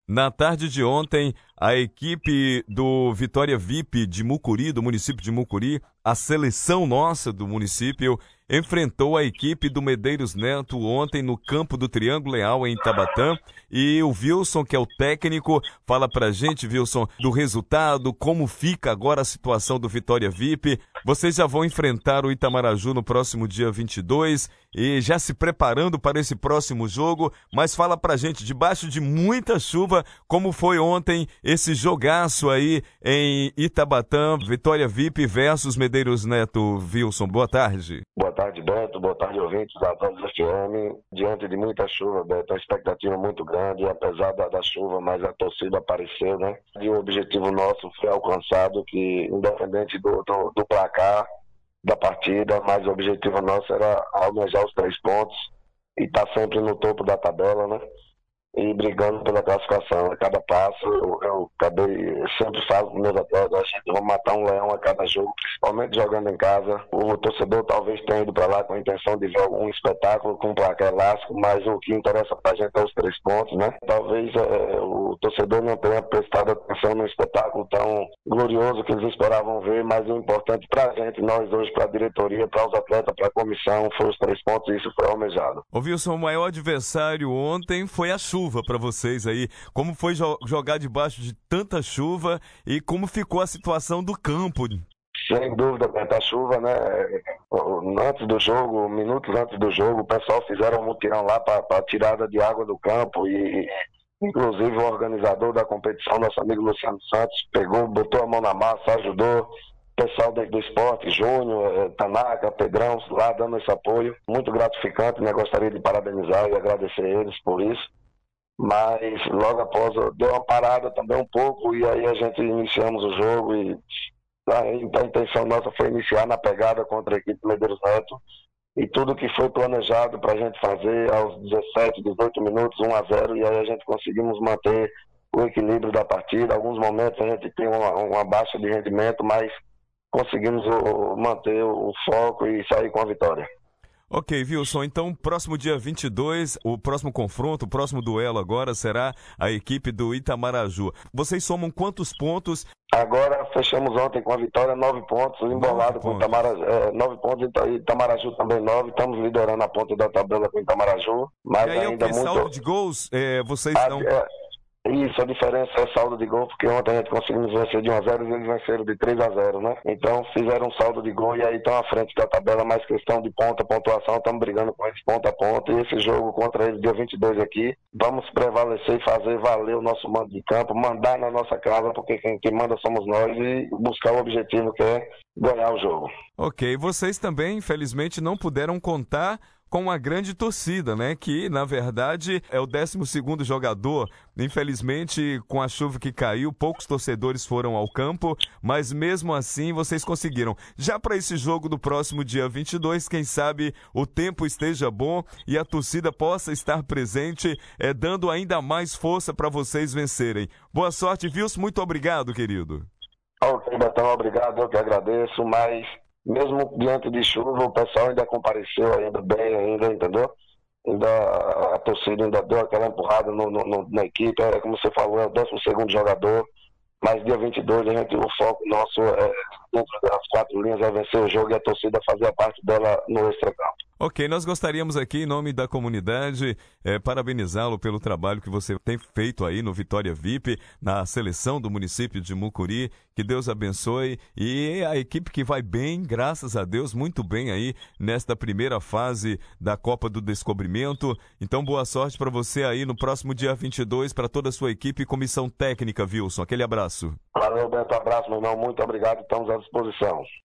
Na tarde de ontem, a equipe do Vitória VIP de Mucuri, do município de Mucuri, a seleção nossa do município, enfrentou a equipe do Medeiros Neto ontem no campo do Triângulo Leal, em Itabatã. E o Wilson, que é o técnico, fala pra gente, Wilson, do resultado, como fica agora a situação do Vitória VIP. Vocês já vão enfrentar o Itamaraju no próximo dia 22 e já se preparando para esse próximo jogo. Mas fala pra gente, debaixo de muita chuva, como foi ontem esse jogaço aí em Itabatã, Vitória VIP versus Medeiros Neto. Wilson, boa tarde. Boa tarde, Beto. Boa tarde, ouvintes da Todos FM. Diante de muita chuva, Beto, a expectativa muito grande, apesar da chuva, mas a torcida apareceu, né? E o objetivo nosso foi alcançado, que independente do placar da partida, mas o objetivo nosso era almejar os 3 pontos e estar sempre no topo da tabela, né? E brigando pela classificação. A cada passo, eu sempre falo com meus atletas, a gente vai matar um leão a cada jogo, principalmente jogando em casa. O torcedor talvez tenha ido para lá com a intenção de ver um espetáculo com um placar elástico, mas o que interessa para a gente é os 3 pontos, né? Talvez o torcedor não tenha prestado atenção no espetáculo tão glorioso que eles esperavam ver, mas o importante para a gente, nós hoje, para a diretoria, para os atletas, para a comissão, foi os 3 pontos e isso foi almejado. Ô Wilson, o maior adversário ontem foi a chuva para vocês aí. Como foi jogar debaixo de tanta chuva e como ficou a situação do campo? Sem dúvida, a chuva, né? Antes do jogo, minutos antes do jogo, o pessoal fizeram um mutirão lá para tirada de água do campo e inclusive o organizador da competição, nosso amigo Luciano Santos, pegou, botou a mão na massa, ajudou. Pessoal do esporte, Júnior, Tanaka, Pedrão, lá dando esse apoio. Muito gratificante, né? Gostaria de parabenizar e agradecer eles por isso. Mas logo após deu uma parada também um pouco e aí a gente iniciamos o jogo e a intenção nossa foi iniciar na pegada contra a equipe Medeiros Neto e tudo que foi planejado para a gente fazer aos 17, 18 minutos, 1-0, e aí a gente conseguimos manter o equilíbrio da partida. Alguns momentos a gente tem uma baixa de rendimento, mas conseguimos manter o foco e sair com a vitória. Ok, Wilson, então próximo dia 22, o próximo confronto, o próximo duelo agora será a equipe do Itamaraju. Vocês somam quantos pontos? Agora fechamos ontem com a vitória, 9 pontos, embolado com o Itamaraju, 9 pontos, Itamaraju também 9, estamos liderando a ponta da tabela com o Itamaraju. Mas e aí ainda muito... saldo de gols, vocês estão... Isso, a diferença é saldo de gol, porque ontem a gente conseguimos vencer de 1-0 e eles venceram de 3-0, né? Então fizeram um saldo de gol e aí estão à frente da tabela, mais questão de pontuação, estamos brigando com eles ponto a ponto. E esse jogo contra eles, dia 22 aqui, vamos prevalecer e fazer valer o nosso mando de campo, mandar na nossa casa, porque quem manda somos nós, e buscar o objetivo que é ganhar o jogo. Ok, vocês também, infelizmente, não puderam contar com uma grande torcida, né? Que, na verdade, é o 12º jogador. Infelizmente, com a chuva que caiu, poucos torcedores foram ao campo, mas mesmo assim vocês conseguiram. Já para esse jogo do próximo dia 22, quem sabe o tempo esteja bom e a torcida possa estar presente, dando ainda mais força para vocês vencerem. Boa sorte, Wilson. Muito obrigado, querido. Ok, Betão, obrigado. Eu que agradeço, mas... mesmo diante de chuva, o pessoal ainda compareceu ainda bem, entendeu? A torcida ainda deu aquela empurrada na equipe, como você falou, é o 12º jogador, mas dia 22 o foco nosso é, dentro das 4 linhas, é vencer o jogo e a torcida fazer a parte dela no extracampo. Ok, nós gostaríamos aqui, em nome da comunidade, parabenizá-lo pelo trabalho que você tem feito aí no Vitória VIP, na seleção do município de Mucuri. Que Deus abençoe. E a equipe que vai bem, graças a Deus, muito bem aí nesta primeira fase da Copa do Descobrimento. Então, boa sorte para você aí no próximo dia 22, para toda a sua equipe e comissão técnica, Wilson. Aquele abraço. Valeu, Beto. Abraço, meu irmão. Muito obrigado. Estamos à disposição.